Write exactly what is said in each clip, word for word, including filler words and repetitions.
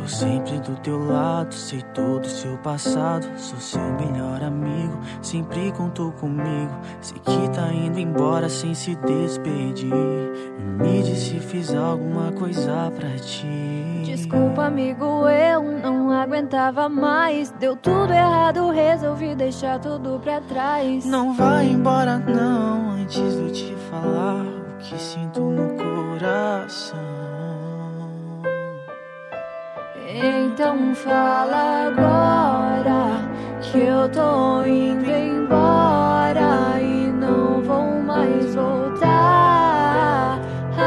Tô sempre do teu lado, sei todo o seu passado. Sou seu melhor amigo, sempre contou comigo. Sei que tá indo embora sem se despedir. Me diz se fiz alguma coisa pra ti. Desculpa, amigo, eu não aguentava mais. Deu tudo errado, resolvi deixar tudo pra trás. Não vai embora não, antes de eu te falar o que sinto no coração. Então fala agora que eu tô indo embora e não vou mais voltar.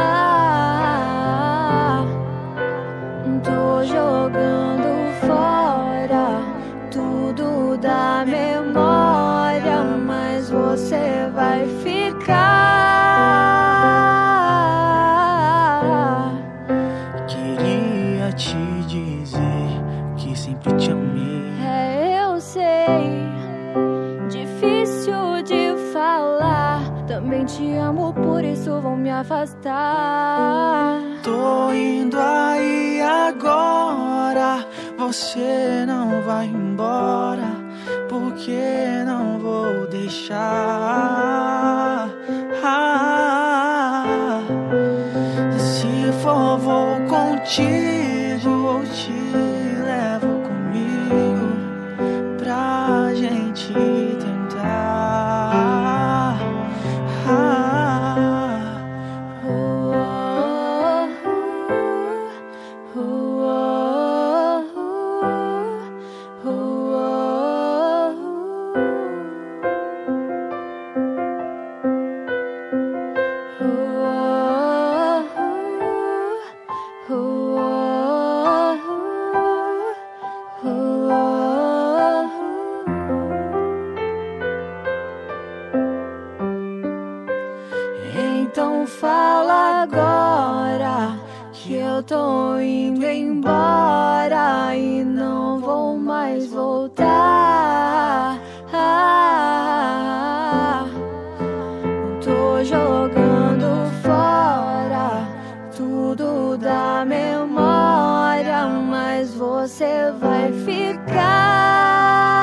Ah, tô jogando fora tudo da memória, mas você vai ficar. Queria te dizer que sempre te amei. É, eu sei, difícil de falar. Também te amo, por isso vou me afastar. Tô indo aí agora, você não vai embora, porque não vou deixar. Ah, se for, vou contigo, ou te levo comigo pra gente tentar. Ah, Oh, oh, oh, oh, oh, Então fala agora que eu tô indo embora e não vou mais voltar. Ah, tô jogando fora tudo da memória, mas você vai ficar.